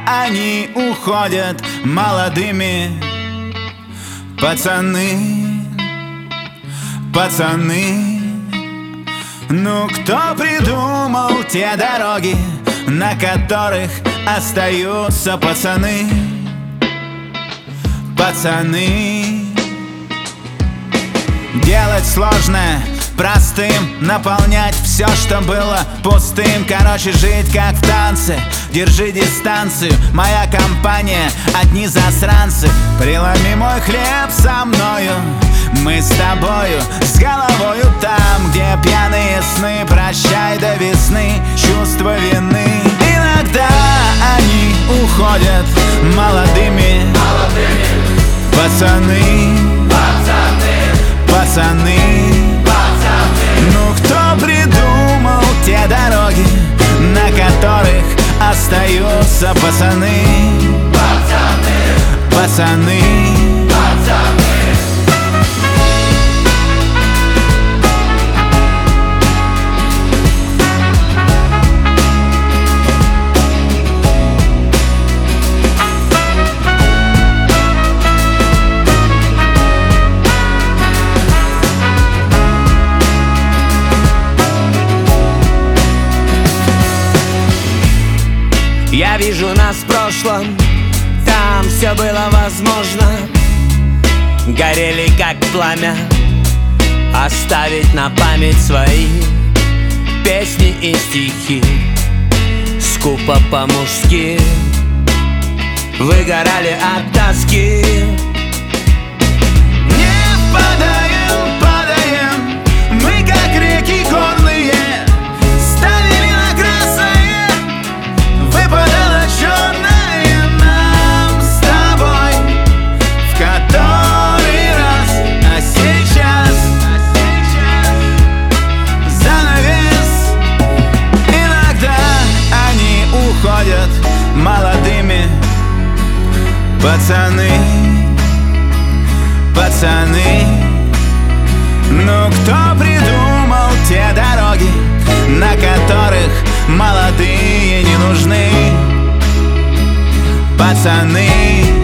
они уходят молодыми. Пацаны, пацаны, ну кто придумал те дороги, на которых остаются пацаны? Пацаны. Делать сложное простым, наполнять все, что было пустым. Короче, жить как в танце, держи дистанцию. Моя компания, одни засранцы. Преломи мой хлеб со мною, мы с тобою, с головою там, где пьяные сны. Прощай до весны чувство вины. Иногда они уходят молодыми. Пацаны, пацаны, ну кто придумал те дороги, на которых остаются пацаны? Пацаны. Я вижу нас в прошлом, там все было возможно. Горели как пламя, оставить на память свои песни и стихи. Скупо по-мужски выгорали от тоски. Не падаем, падаем, мы как реки горные. Ставили на красное, выпадало черное нам с тобой в который раз. А сейчас занавес. Иногда они уходят молодыми. Пацаны, пацаны, ну кто придумал те дороги, на которых молодые не нужны? Пацаны.